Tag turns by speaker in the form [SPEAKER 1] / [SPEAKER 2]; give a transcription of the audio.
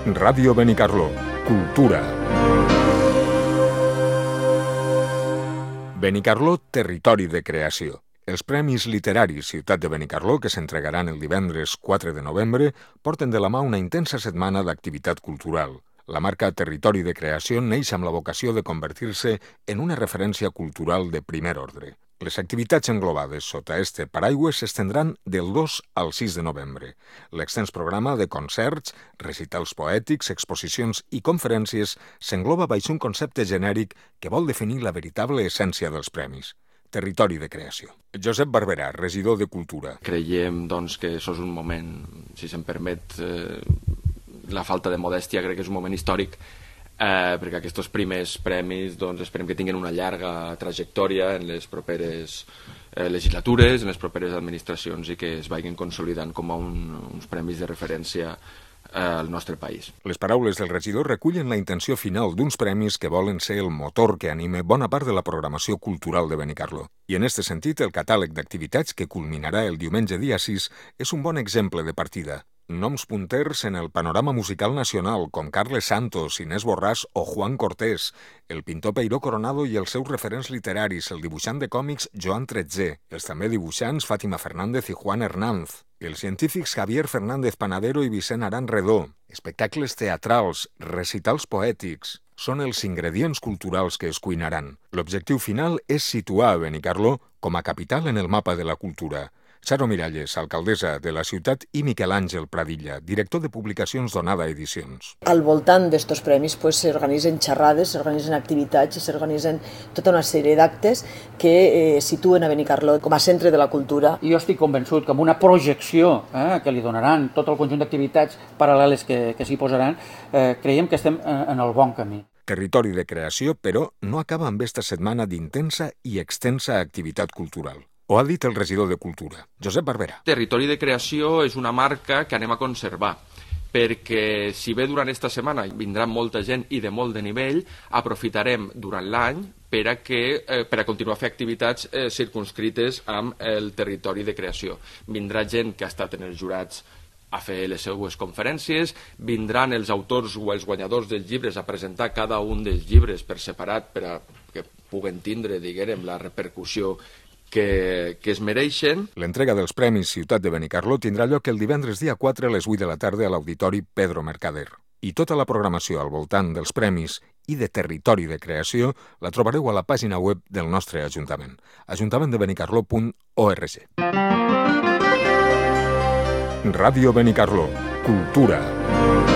[SPEAKER 1] Ràdio Benicarló. Cultura. Benicarló, territori de creació. Els Premis Literaris Ciutat de Benicarló, que s'entregaran el divendres 4 de novembre, porten de la mà una intensa setmana d'activitat cultural. La marca Territori de Creació neix amb la vocació de convertir-se en una referència cultural de primer ordre. Les activitats englobades sota este paraigües s'estendran del 2 al 6 de novembre. L'extens programa de concerts, recitals poètics, exposicions i conferències s'engloba baix un concepte genèric que vol definir la veritable essència dels premis. Territori de creació. Josep Barberà, regidor de Cultura.
[SPEAKER 2] Creiem que això és un moment, si se'm permet la falta de modèstia, crec que és un moment històric, perquè aquests primers premis esperem que tinguin una llarga trajectòria en les properes legislatures, en les properes administracions, i que es vagin consolidant com a uns premis de referència al nostre país.
[SPEAKER 1] Les paraules del regidor recullen la intenció final d'uns premis que volen ser el motor que anime bona part de la programació cultural de Benicarló. I en este sentit, el catàleg d'activitats que culminarà el diumenge dia 6 és un bon exemple de partida. Noms punters en el panorama musical nacional, com Carles Santos, Inés Borràs o Juan Cortés, el pintor Peiró Coronado i els seus referents literaris, el dibuixant de còmics Joan Tretzer, els també dibuixants Fàtima Fernández i Juan Hernández, els científics Javier Fernández Panadero i Vicent Aran Redó, espectacles teatrals, recitals poètics. Són els ingredients culturals que es cuinaran. L'objectiu final és situar a Benicarló com a capital en el mapa de la cultura. Charo Miralles, alcaldessa de la ciutat, i Miquel Àngel Pradilla, director de publicacions d'Onada Edicions.
[SPEAKER 3] Al voltant d'estos premis s'organitzen xerrades, s'organitzen activitats i s'organitzen tota una sèrie d'actes que situen a Benicarló com a centre de la cultura.
[SPEAKER 4] Jo estic convençut que amb una projecció que li donaran tot el conjunt d'activitats paral·leles que s'hi posaran, creiem que estem en el bon camí.
[SPEAKER 1] Territori de creació, però, no acaba amb esta setmana d'intensa i extensa activitat cultural. Ho ha dit el regidor de Cultura, Josep Barberà.
[SPEAKER 2] Territori de creació és una marca que anem a conservar, perquè si bé durant aquesta setmana vindrà molta gent i de molt de nivell, aprofitarem durant l'any per a continuar a fer activitats circunscrites amb el territori de creació. Vindrà gent que ha estat en els jurats a fer les seues conferències, vindran els autors o els guanyadors dels llibres a presentar cada un dels llibres per separat per a que puguen tindre, diguem, la repercussió que es mereixen.
[SPEAKER 1] L'entrega dels Premis Ciutat de Benicarló tindrà lloc el divendres dia 4 a les 8 de la tarda a l'Auditori Pedro Mercader. I tota la programació al voltant dels premis i de Territori de Creació la trobareu a la pàgina web del nostre Ajuntament, ajuntamenttdebenicarló.org. Ràdio Benicarló. Cultura.